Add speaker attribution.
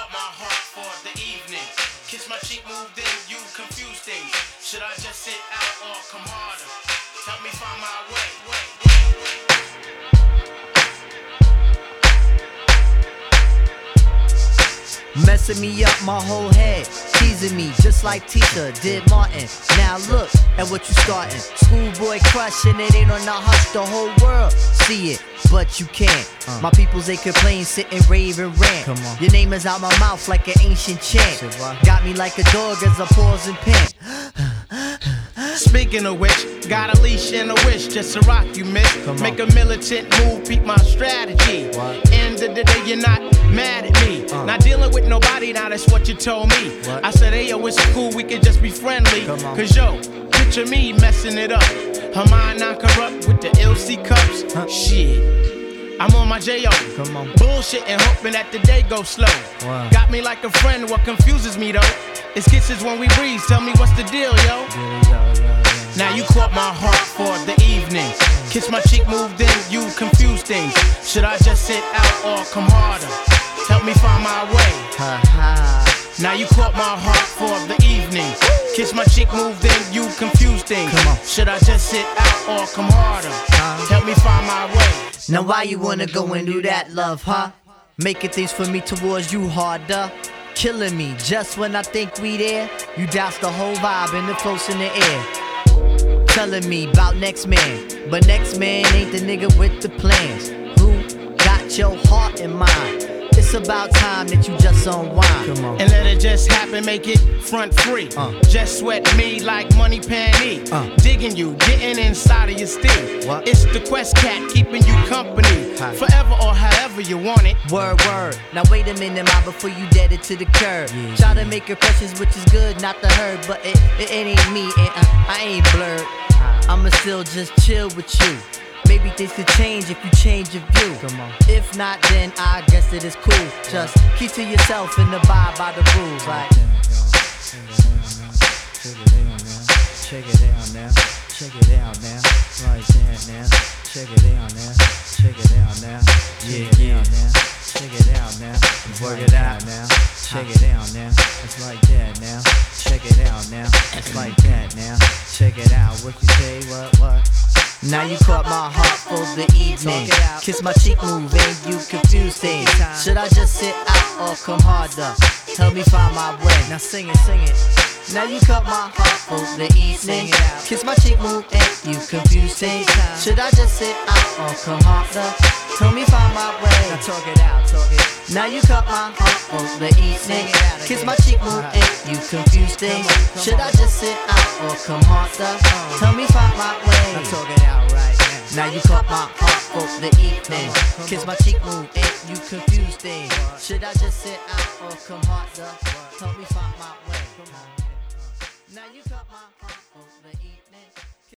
Speaker 1: caught my heart for the evening. Kiss my cheek, move then you confuse things. Should I just sit out or come harder? Help me find my way.
Speaker 2: Messing me up my whole head, teasing me just like Tisha did Martin. Now look at what you starting. Schoolboy crushing it ain't on the hush, the whole world see it, but you can't. My peoples they complain, sit and rave and rant.
Speaker 3: Come on.
Speaker 2: Your name is out my mouth like an ancient chant. Got me like a dog as I pause and pant.
Speaker 1: Speaking of which, got a leash and a wish just to rock you, miss. Make a militant move, peep my strategy.
Speaker 3: What?
Speaker 1: End of the day, you're not mad at me. Not dealing with nobody, now that's what you told me.
Speaker 3: What?
Speaker 1: I said, hey, yo, it's cool, we could just be friendly.
Speaker 3: Come on.
Speaker 1: Cause yo, picture me messing it up. Her mind not corrupt with the LC cups. Shit, I'm on my J.O.
Speaker 3: Come on.
Speaker 1: Bullshitting, hoping that the day goes slow.
Speaker 3: Wow.
Speaker 1: Got me like a friend, what confuses me though is kisses when we breathe. Tell me what's the deal, yo. Now you caught my heart for the evening. Kiss my cheek, move then you confuse things. Should I just sit out or come harder? Help me find my way. Now you caught my heart for the evening. Kiss my cheek, move then you confuse things.
Speaker 3: Come on.
Speaker 1: Should I just sit out or come harder? Help me find my way.
Speaker 2: Now why you wanna go and do that, love, huh? Making things for me towards you harder. Killing me just when I think we there. You douse the whole vibe and the floats in the air. Telling me about next man, but next man ain't the nigga with the plans. Who got your heart in mind? It's about time that you just unwind.
Speaker 3: Come on.
Speaker 1: And let it just happen, make it front free. Just sweat me like money panty. Digging you, getting inside of your steel.
Speaker 3: What?
Speaker 1: It's the Quest Cat keeping you company.
Speaker 3: Hi.
Speaker 1: Forever or however you want it.
Speaker 2: Word, word. Now wait a minute, ma, before you dead it to the curb. Try to make impressions, which is good, not the herd, but it ain't me, and I ain't blurred. I'ma still just chill with you. Maybe things could change if you change your view.
Speaker 3: Come on.
Speaker 2: If not, then I guess it is cool. Just keep to yourself and abide by the rules. Like,
Speaker 3: Check it out now. Check it out now. Right there now. Check it out now. Check it out now. Yeah. Check it out now. Work it out now. Check it out now. It's like that now. Check it out now. It's like that now. Check it out. What you say? What?
Speaker 2: now you caught my heart for the evening. Kiss my cheek, move and you confuse things. Should I just sit out or come harder? Help me find my way.
Speaker 3: Now sing it.
Speaker 2: Now you caught my heart for the evening. Kiss my cheek, move and you confuse things. Should I just sit out or come harder? Help me find my way.
Speaker 3: Now talk it out.
Speaker 2: Now you caught my heart for the evening. Kiss my cheek, move and you confuse things. Should I just sit out or come harder? Tell me find my way.
Speaker 3: Now talk it out right now.
Speaker 2: Now you caught my heart for the evening. Kiss my cheek, move and you confuse things. Should I just sit out or come harder? Help me find my way. Now you caught my heart for the evening.